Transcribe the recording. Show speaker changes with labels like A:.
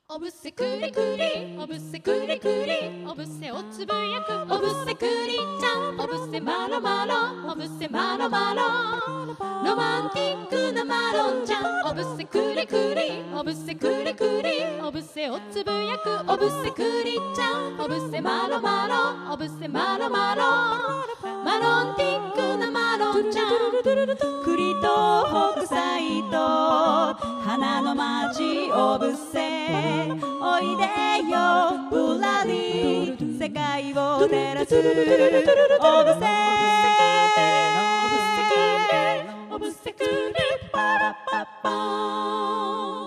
A: おぶせくりくり、おぶせくりくり、おぶせをつぶやく、おぶせくりちゃん、おぶせまろまろ、おぶせまろまろ、ロマンティックなマロンちゃん、おぶせくりくり、おぶせくりくり、おぶせをつぶやく、おぶせくりちゃん、おぶせまろまろ、おぶせまろまろ、マロンティックなマロンちゃん、
B: 栗と北斎と花の町おぶせ、おいでよぶらり世界を照らすおぶせ、
A: おぶせくりパラパパーン。